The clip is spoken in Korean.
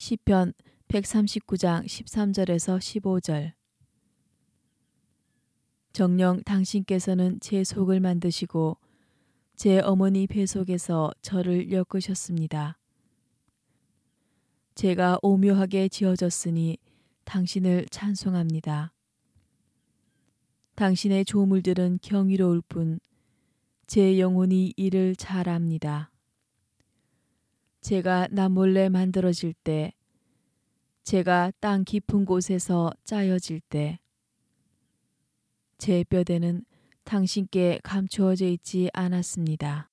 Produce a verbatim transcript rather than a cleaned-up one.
시편 백삼십구 장 십삼 절에서 십오 절. 정녕 당신께서는 제 속을 만드시고 제 어머니 배 속에서 저를 엮으셨습니다. 제가 오묘하게 지어졌으니 당신을 찬송합니다. 당신의 조물들은 경이로울 뿐 제 영혼이 이를 잘 압니다. 제가 남몰래 만들어질 때, 제가 땅 깊은 곳에서 짜여질 때, 제 뼈대는 당신께 감추어져 있지 않았습니다.